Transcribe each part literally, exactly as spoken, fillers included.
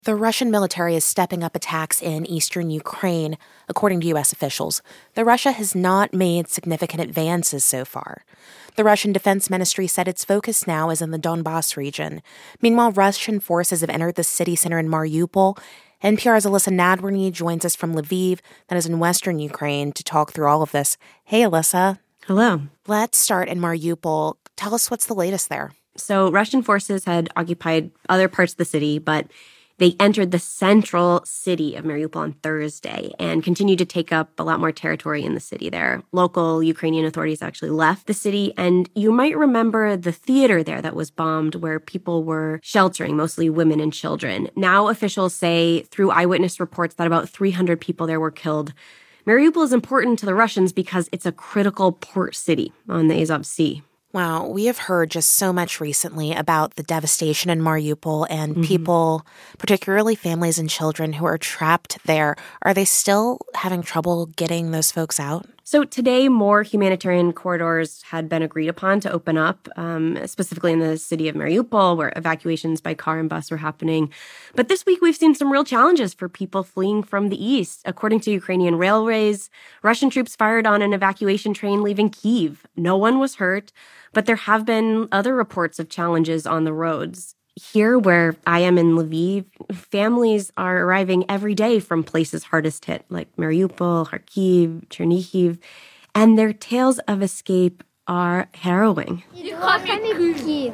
The Russian military is stepping up attacks in eastern Ukraine, according to U S officials, though Russia has not made significant advances so far. The Russian Defense Ministry said its focus now is in the Donbas region. Meanwhile, Russian forces have entered the city center in Mariupol. N P R's Alyssa Nadworny joins us from Lviv, that is in western Ukraine, to talk through all of this. Hey, Alyssa. Hello. Let's start in Mariupol. Tell us what's the latest there. So Russian forces had occupied other parts of the city, but they entered the central city of Mariupol on Thursday and continued to take up a lot more territory in the city there. Local Ukrainian authorities actually left the city, and you might remember the theater there that was bombed where people were sheltering, mostly women and children. Now officials say through eyewitness reports that about three hundred people there were killed. Mariupol is important to the Russians because it's a critical port city on the Azov Sea. Wow, we have heard just so much recently about the devastation in Mariupol and mm-hmm. people, particularly families and children who are trapped there. Are they still having trouble getting those folks out? So today, more humanitarian corridors had been agreed upon to open up, um, specifically in the city of Mariupol, where evacuations by car and bus were happening. But this week, we've seen some real challenges for people fleeing from the east. According to Ukrainian railways, Russian troops fired on an evacuation train leaving Kyiv. No one was hurt, but there have been other reports of challenges on the roads. Here, where I am in Lviv, families are arriving every day from places hardest hit, like Mariupol, Kharkiv, Chernihiv, and their tales of escape are harrowing. Olha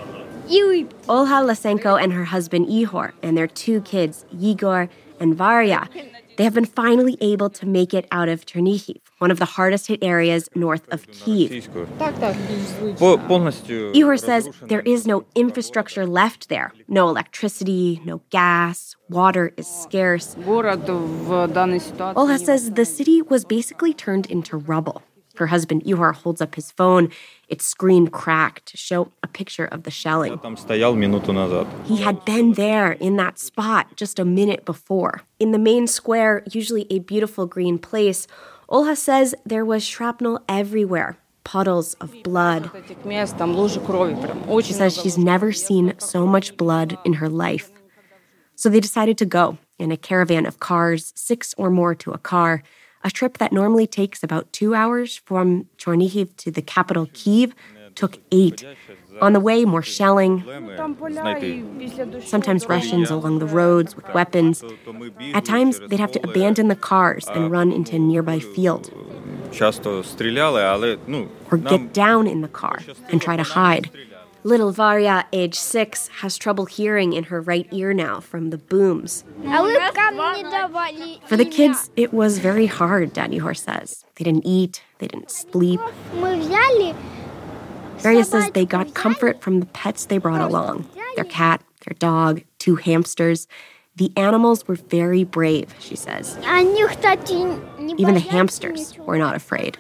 Lysenko and her husband Ihor and their two kids, Yegor and Varya, they have been finally able to make it out of Chernihiv, one of the hardest hit areas north of Kyiv. Ihor says there is no infrastructure left there. No electricity, no gas, water is scarce. Olha says the city was basically turned into rubble. Her husband Ihor holds up his phone. Its screen cracked to show a picture of the shelling. He had been there in that spot just a minute before. In the main square, usually a beautiful green place, Olha says there was shrapnel everywhere, puddles of blood. She says she's never seen so much blood in her life. So they decided to go in a caravan of cars, six or more to a car. A trip that normally takes about two hours from Chernihiv to the capital, Kyiv, took eight. On the way, more shelling, sometimes Russians along the roads with weapons. At times, they'd have to abandon the cars and run into a nearby field. Or get down in the car and try to hide. Little Varya, age six, has trouble hearing in her right ear now from the booms. For the kids, it was very hard, Daddy Ihor says. They didn't eat, they didn't sleep. Varya says they got comfort from the pets they brought along. Their cat, their dog, two hamsters. The animals were very brave, she says. Even the hamsters were not afraid.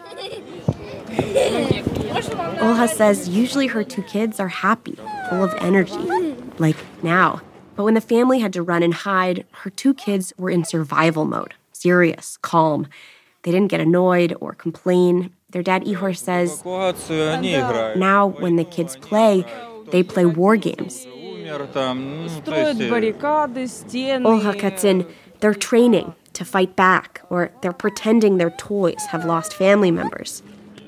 Olha says usually her two kids are happy, full of energy, like now. But when the family had to run and hide, her two kids were in survival mode, serious, calm. They didn't get annoyed or complain. Their dad, Ihor, says now when the kids play, they play war games. Olha cuts in, they're training to fight back, or they're pretending their toys have lost family members.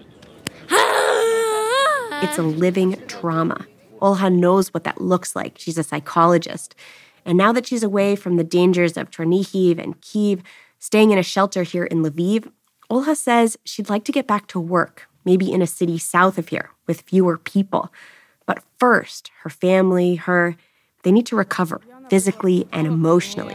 It's a living trauma. Olha knows what that looks like. She's a psychologist. And now that she's away from the dangers of Chernihiv and Kyiv, staying in a shelter here in Lviv, Olha says she'd like to get back to work, maybe in a city south of here with fewer people. But first, her family, her, they need to recover physically and emotionally.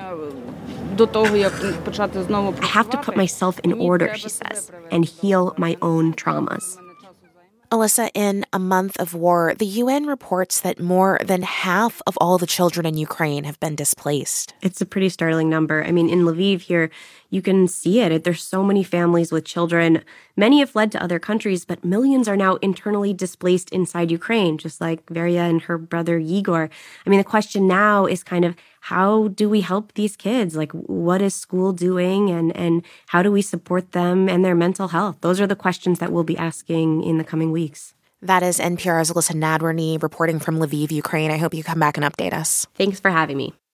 I have to put myself in order, she says, and heal my own traumas. Alyssa, in a month of war, the U N reports that more than half of all the children in Ukraine have been displaced. It's a pretty startling number. I mean, in Lviv here, you can see it. There's so many families with children. Many have fled to other countries, but millions are now internally displaced inside Ukraine, just like Varya and her brother Yegor. I mean, the question now is kind of, how do we help these kids? Like, what is school doing, and, and how do we support them and their mental health? Those are the questions that we'll be asking in the coming weeks. That is N P R's Alyssa Nadworny reporting from Lviv, Ukraine. I hope you come back and update us. Thanks for having me.